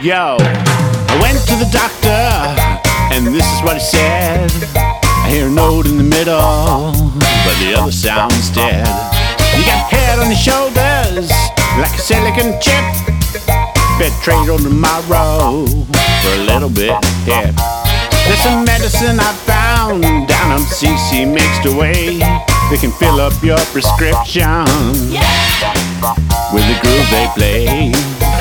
Yo, I went to the doctor, and this is what he said. I hear a note in the middle, but the other sounds dead. You got head on your shoulders, like a silicon chip. Bet trade on tomorrow for a little bit hip. There's some medicine I found down on CC mixed away. They can fill up your prescription with the groove they play.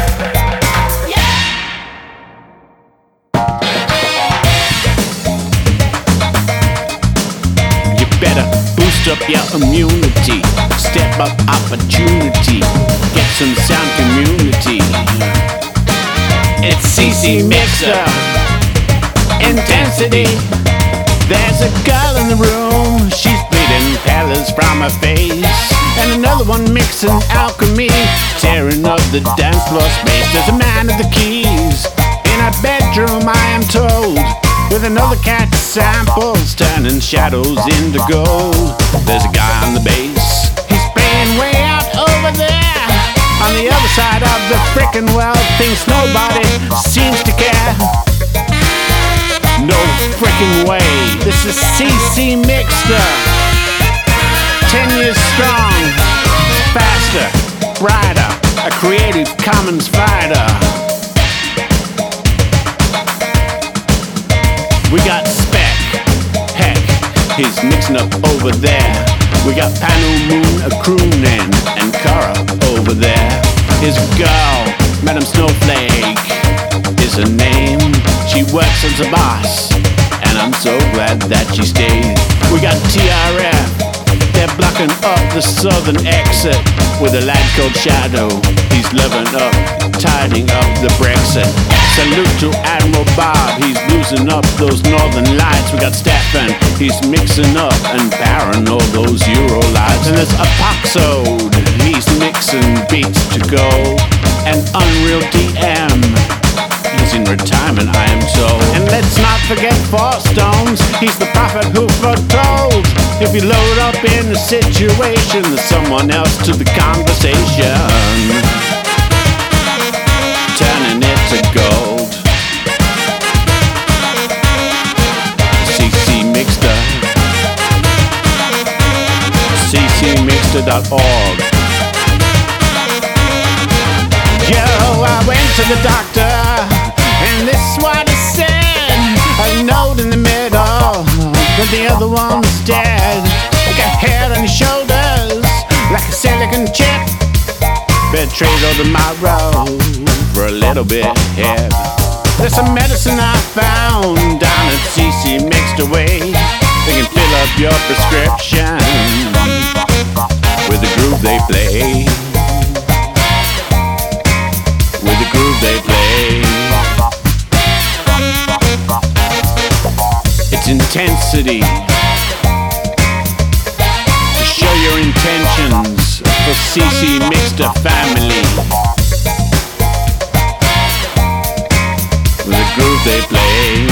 Better boost up your immunity, step up opportunity, get some sound community. It's CC Mixer Intensity. There's a girl in the room, she's bleeding pellets from her face, and another one mixing alchemy, tearing up the dance floor space. There's a man at the keys in a bedroom, I am told, with another catch samples, turning shadows into gold. There's a guy on the bass, he's playing way out over there, on the other side of the frickin' world. Thinks nobody seems to care. No frickin' way. This is CC Mixter, 10 years strong, faster, brighter, a Creative Commons fighter. We got Spec, heck, he's mixing up over there. We got Panu Moon a croonin' and Kara over there. His girl, Madam Snowflake, is her name. She works as a boss, and I'm so glad that she stayed. We got TRF, they're blocking up the southern exit with a lad called Shadow. He's living up, tidying up the Brexit. Salute to Admiral Bob, he's losing up those northern lights. We got Stefan, he's mixing up and powering all those Euro lights. And there's Apoxode, he's mixing beats to go. And Unreal DM, he's in retirement, I am told. And let's not forget Four Stones, he's the prophet who foretold, if you load up in a situation, there's someone else to the conversation, turning it to gold. CC Mixter, ccmixter.org. Yo, I went to the doctor, and this is what he said. A note in the middle, but the other one's dead. You got head on your shoulders, like a silicon chip. Better trade on tomorrow for a little bit hip. There's some medicine I found down at CC Mixed Away. They can fill up your prescription with the groove they play. With the groove they play. It's intensity to show your intentions for CC Mixter family. With the groove they play.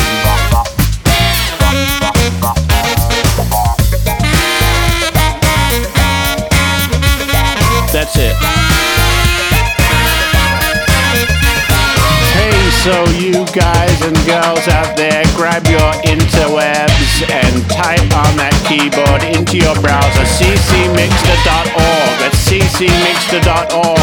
That's it. Hey, so you guys and girls out there, grab your interwebs and type on that keyboard into your browser ccmixter.org. That's ccmixter.org.